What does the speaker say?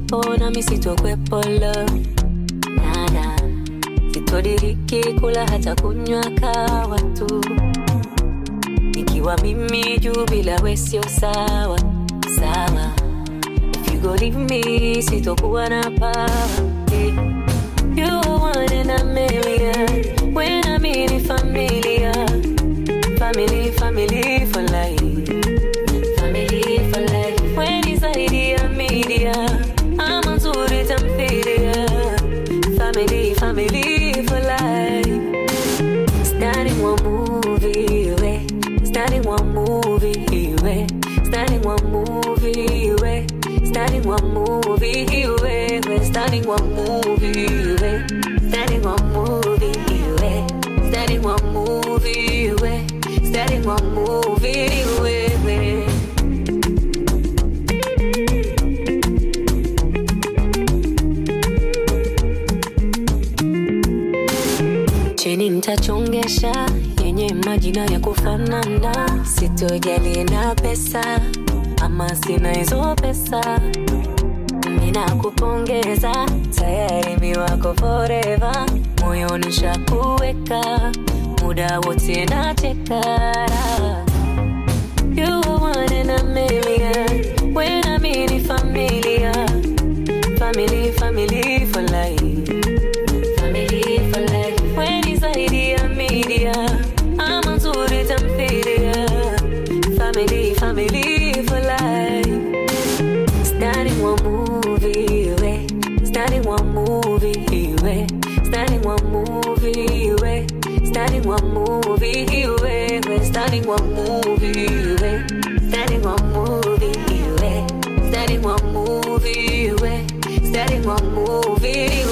uwepo na misitokwepo love. Nada sitodiriki kula hata kunywa kawa tu. Nikiwa mimi juu bila we sio sawa. Sawa. If you go leave me sitokuwa na power. You're one in a million. When I'm in familia. Family, family for life. Family for life. When it's idea media, I'm on to it and media. Family, family for life. Starting one movie way. Starting one movie way. Starting one movie way. Starting one movie way. Starting one movie way. Starting one movie way. Starting one movie way. Starting one movie way. Cheni nitachongesha yenye majina ya kufanana. Sitojali na pesa ama sina hizo pesa. Mina kupongeza tayari mi wako forever. Moyo nishakuweka muda wote nacheka. You one in a million. When I'm in familia. Family, family for life. Family for life. When it's idea media, I'm on to it and media. Family, family for life. Starting one movie way. Starting one movie way. Starting one movie way. Starting one movie way. Starting one movie way. Starting one movie way. Starting one movie way. Starting one movie